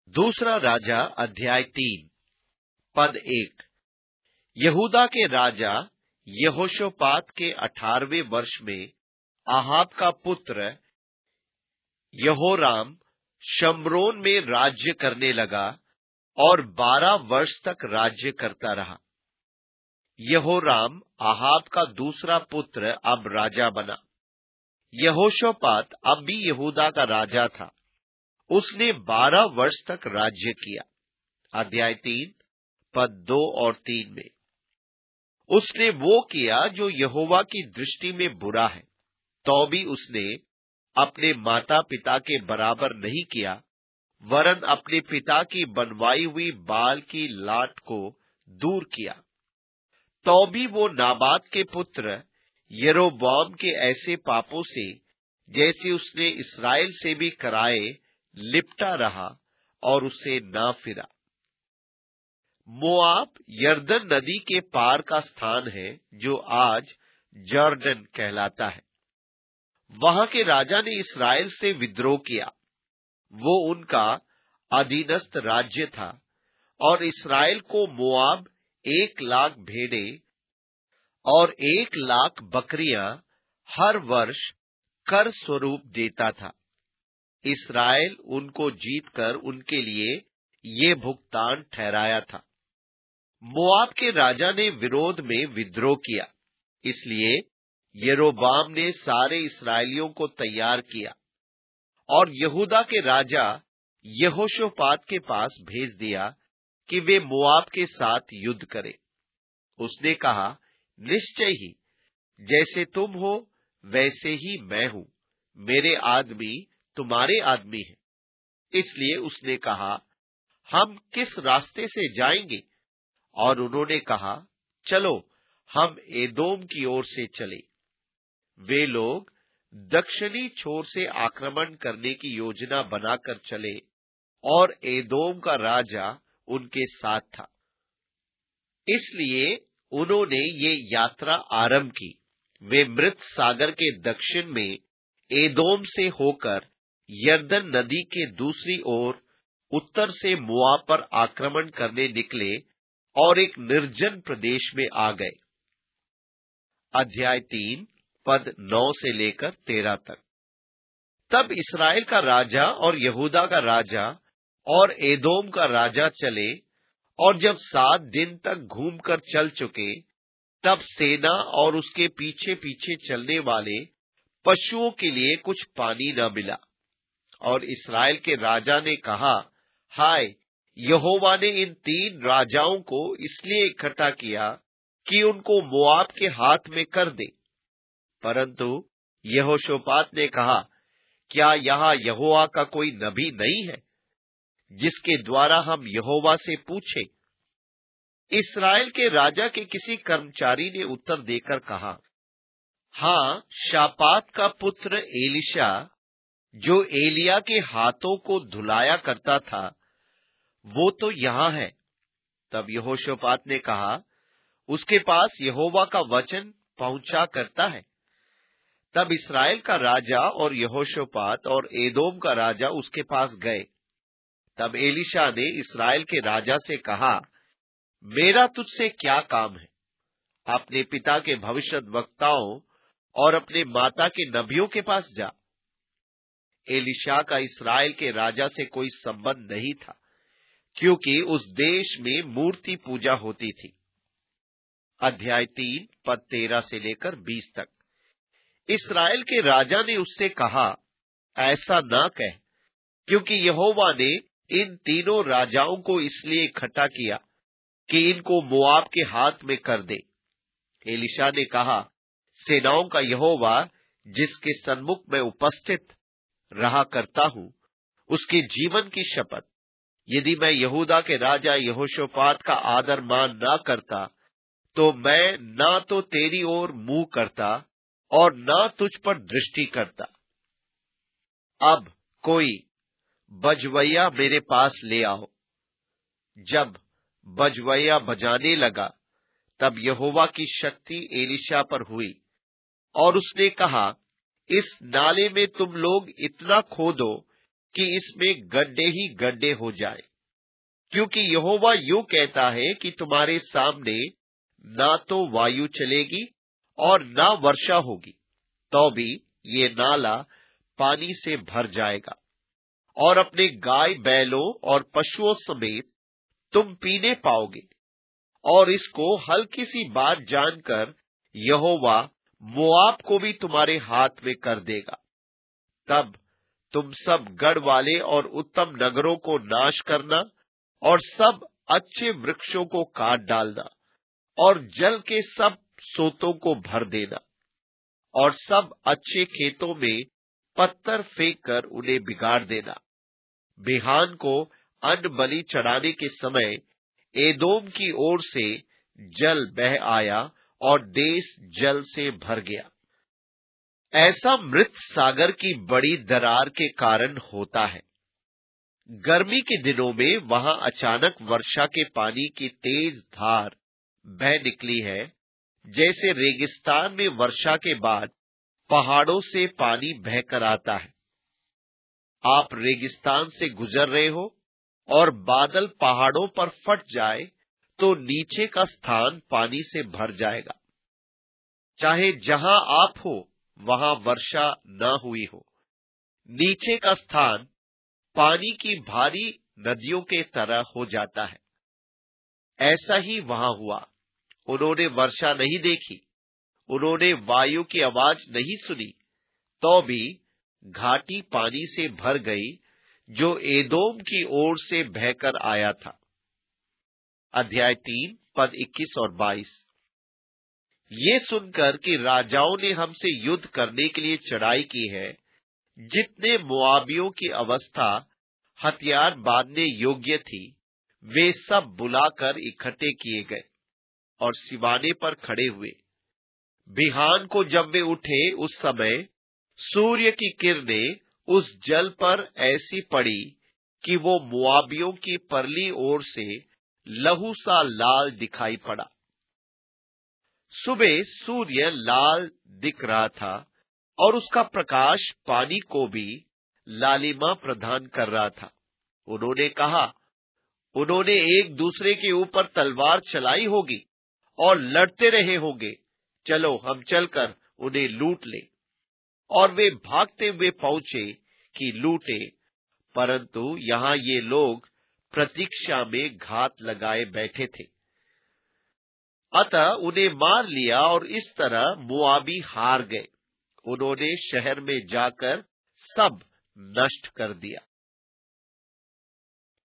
दूसरा राजा अध्याय 3 पद 1। यहूदा के राजा यहोशापात के 18वें वर्ष में आहाब का पुत्र यहोराम शम्रोन में राज्य करने लगा और 12 वर्ष तक राज्य करता रहा। यहोराम आहाब का दूसरा पुत्र अब राजा बना। यहोशापात अब भी यहूदा का राजा था। उसने 12 वर्ष तक राज्य किया। अध्याय 3 पद 2 और 3 में उसने वो किया जो यहोवा की दृष्टि में बुरा है, तो भी उसने अपने माता पिता के बराबर नहीं किया, वरन अपने पिता की बनवाई हुई बाल की लाट को दूर किया। तो भी वो नाबात के पुत्र यरोबाम के ऐसे पापों से, जैसे उसने इस्राएल से भी कराए, लिपटा रहा और उससे ना फिरा। मोआब यरदन नदी के पार का स्थान है, जो आज जॉर्डन कहलाता है। वहां के राजा ने इस्राएल से विद्रोह किया। वो उनका अधीनस्थ राज्य था और इस्राएल को मोआब 1,00,000 भेड़ें और 1,00,000 बकरियां हर वर्ष कर स्वरूप देता था। इस्राएल उनको जीतकर उनके लिए ये भुगतान ठहराया था। मोआब के राजा ने विरोध में विद्रोह किया, इसलिए यरोबाम ने सारे इस्राएलियों को तैयार किया और यहूदा के राजा यहोशापात के पास भेज दिया कि वे मोआब के साथ युद्ध करें। उसने कहा, निश्चय ही जैसे तुम हो वैसे ही मैं हूं, मेरे आदमी तुम्हारे आदमी हैं। इसलिए उसने कहा, हम किस रास्ते से जाएंगे? और उन्होंने कहा, चलो हम एदोम की ओर से चले। वे लोग दक्षिणी छोर से आक्रमण करने की योजना बनाकर चले और एदोम का राजा उनके साथ था। इसलिए उन्होंने ये यात्रा आरंभ की। वे मृत सागर के दक्षिण में एदोम से होकर यरदन नदी के दूसरी ओर उत्तर से मोआब पर आक्रमण करने निकले और एक निर्जन प्रदेश में आ गए। अध्याय 3 पद 9 से लेकर 13 तक। तब इस्राएल का राजा और यहूदा का राजा और एदोम का राजा चले, और जब 7 दिन तक घूमकर चल चुके, तब सेना और उसके पीछे पीछे चलने वाले पशुओं के लिए कुछ पानी न मिला। और इस्राएल के राजा ने कहा, हाय, यहोवा ने इन 3 राजाओं को इसलिए इकट्ठा किया कि उनको मोआब के हाथ में कर दे। परंतु यहोशापात ने कहा, क्या यहाँ यहोवा का कोई नबी नहीं है, जिसके द्वारा हम यहोवा से पूछें? इस्राएल के राजा के किसी कर्मचारी ने उत्तर देकर कहा, हाँ, शापात का पुत्र एलीशा, जो एलिया के हाथों को धुलाया करता था, वो तो यहाँ है। तब यहोशापात ने कहा, उसके पास यहोवा का वचन पहुंचा करता है। तब इस्राएल का राजा और यहोशापात और एदोम का राजा उसके पास गए। तब एलीशा ने इस्राएल के राजा से कहा, मेरा तुझसे क्या काम है? अपने पिता के भविष्यद्वक्ताओं और अपने माता के नबियों के पास जा। एलीशा का इस्राएल के राजा से कोई संबंध नहीं था, क्योंकि उस देश में मूर्ति पूजा होती थी। अध्याय 3 पद 13 से लेकर 20 तक। इस्राएल के राजा ने उससे कहा, ऐसा ना कह, क्योंकि यहोवा ने इन तीनों राजाओं को इसलिए इकट्ठा किया कि इनको मोआब के हाथ में कर दे। एलीशा ने कहा, सेनाओं का यहोवा, जिसके सन्मुख में उपस्थित रहा करता हूं, उसके जीवन की शपथ, यदि मैं यहूदा के राजा यहोशापात का आदर मान ना करता, तो मैं ना तो तेरी ओर मुंह करता और ना तुझ पर दृष्टि करता। अब कोई बजवैया मेरे पास ले आओ। जब बजवैया बजाने लगा, तब यहोवा की शक्ति एलीशा पर हुई और उसने कहा, इस नाले में तुम लोग इतना खोदो कि इसमें गड्ढे ही गड्ढे हो जाए, क्योंकि यहोवा यूं कहता है कि तुम्हारे सामने ना तो वायु चलेगी और ना वर्षा होगी, तो भी ये नाला पानी से भर जाएगा और अपने गाय बैलों और पशुओं समेत तुम पीने पाओगे। और इसको हल्की सी बात जानकर यहोवा मोआब को भी तुम्हारे हाथ में कर देगा। तब तुम सब गढ़ वाले और उत्तम नगरों को नाश करना और सब अच्छे वृक्षों को काट डालना और जल के सब सोतों को भर देना और सब अच्छे खेतों में पत्थर फेंक कर उन्हें बिगाड़ देना। बिहान को अन्न बलि चढ़ाने के समय एदोम की ओर से जल बह आया और देश जल से भर गया। ऐसा मृत सागर की बड़ी दरार के कारण होता है। गर्मी के दिनों में वहां अचानक वर्षा के पानी की तेज धार बह निकली है, जैसे रेगिस्तान में वर्षा के बाद पहाड़ों से पानी बहकर आता है। आप रेगिस्तान से गुजर रहे हो और बादल पहाड़ों पर फट जाए तो नीचे का स्थान पानी से भर जाएगा। चाहे जहां आप हो वहां वर्षा न हुई हो, नीचे का स्थान पानी की भारी नदियों के तरह हो जाता है। ऐसा ही वहां हुआ। उन्होंने वर्षा नहीं देखी, उन्होंने वायु की आवाज नहीं सुनी, तो भी घाटी पानी से भर गई जो एदोम की ओर से बहकर आया था। अध्याय 3 पद 21 और 22। ये सुनकर कि राजाओं ने हमसे युद्ध करने के लिए चढ़ाई की है, जितने मोआबियों की अवस्था हथियार बांधने योग्य थी, वे सब बुलाकर इकट्ठे किए गए और सिवाने पर खड़े हुए। बिहान को जब वे उठे, उस समय सूर्य की किरणें उस जल पर ऐसी पड़ी कि वो मोआबियों की परली ओर से लहू सा लाल दिखाई पड़ा। सुबह सूर्य लाल दिख रहा था और उसका प्रकाश पानी को भी लालिमा प्रदान कर रहा था। उन्होंने कहा, उन्होंने एक दूसरे के ऊपर तलवार चलाई होगी और लड़ते रहे होंगे, चलो हम चलकर उन्हें लूट लें। और वे भागते हुए पहुंचे कि लूटे, परंतु यहां ये लोग प्रतीक्षा में घात लगाए बैठे थे। अतः उन्हें मार लिया और इस तरह मोआबी हार गए। उन्होंने शहर में जाकर सब नष्ट कर दिया।